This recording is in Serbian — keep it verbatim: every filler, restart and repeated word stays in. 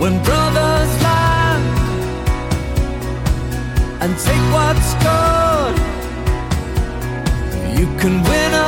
when brothers land and take what's good. You can win